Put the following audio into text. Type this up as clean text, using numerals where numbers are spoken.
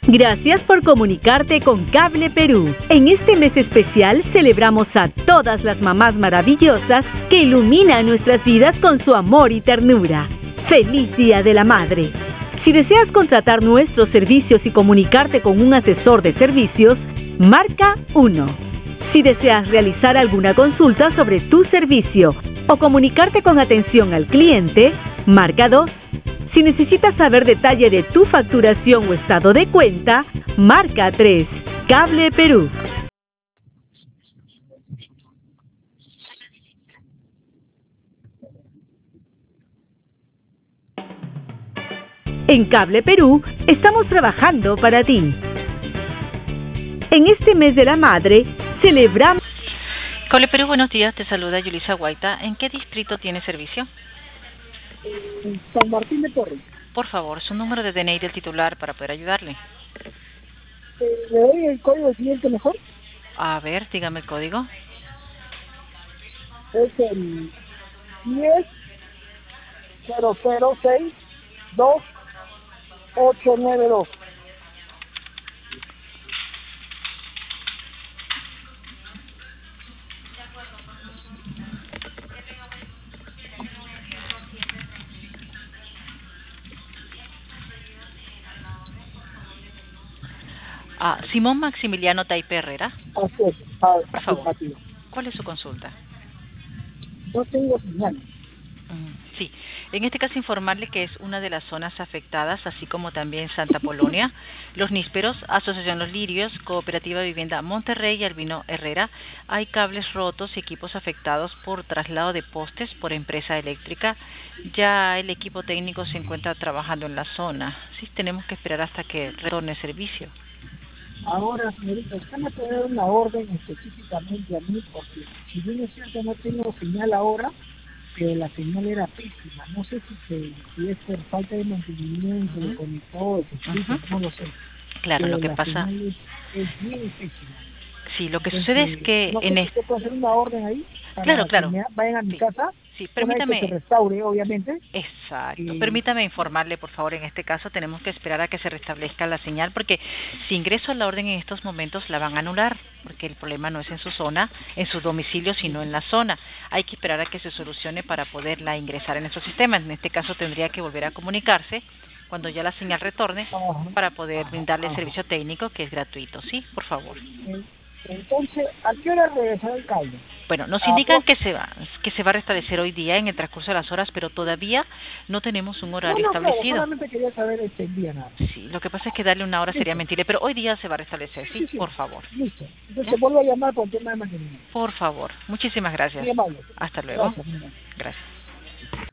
Gracias por comunicarte con Cable Perú. En este mes especial celebramos a todas las mamás maravillosas que iluminan nuestras vidas con su amor y ternura. ¡Feliz Día de la Madre! Si deseas contratar nuestros servicios y comunicarte con un asesor de servicios, marca 1. Si deseas realizar alguna consulta sobre tu servicio o comunicarte con atención al cliente, marca 2. Si necesitas saber detalle de tu facturación o estado de cuenta, marca 3. Cable Perú. En Cable Perú estamos trabajando para ti. En este mes de la madre, celebramos... Cable Perú, buenos días, te saluda Yulisa Guaita. ¿En qué distrito tiene servicio? San Martín de Porres. Por favor, su número de DNI del titular para poder ayudarle. ¿Le doy el código del cliente mejor? A ver, dígame el código. Es el 10-006-2892. Simón Maximiliano Taipe Herrera. Así es. Por favor, ¿cuál es su consulta? No tengo señal. Sí, en este caso informarle que es una de las zonas afectadas, así como también Santa Polonia, Los Nísperos, Asociación Los Lirios, Cooperativa Vivienda Monterrey y Albino Herrera. Hay cables rotos y equipos afectados por traslado de postes por empresa eléctrica. Ya el equipo técnico se encuentra trabajando en la zona. Sí, tenemos que esperar hasta que retorne el servicio. Ahora, señorita, usted me puede dar una orden específicamente a mí, porque si bien es cierto no tengo señal ahora, pero la señal era pésima. No sé si es por falta de mantenimiento, de conector, no lo sé. Claro, pero lo que pasa... es bien pésima. Sí, lo que sucede es que no sé en si usted puede hacer una orden ahí para Claro. que vayan a mi casa. Sí, permítame. Que se restaure, obviamente. Exacto. Permítame informarle, por favor, en este caso tenemos que esperar a que se restablezca la señal, porque si ingreso la orden en estos momentos la van a anular, porque el problema no es en su zona, en su domicilio, sino en la zona. Hay que esperar a que se solucione para poderla ingresar en nuestro sistema. En este caso tendría que volver a comunicarse cuando ya la señal retorne para poder brindarle el servicio técnico, que es gratuito. ¿Sí? Por favor. Entonces, ¿a qué hora regresará el cable? Bueno, nos indican que se va a restablecer hoy día en el transcurso de las horas, pero todavía no tenemos un horario establecido. Claro, solamente quería saber el día nada. Sí, lo que pasa es que darle una hora sería mentirle, pero hoy día se va a restablecer, ¿sí? Por favor. Listo. Entonces vuelvo a llamar por el tema de mantenimiento. Por favor. Muchísimas gracias. Muy amable. Hasta luego. Gracias. Gracias.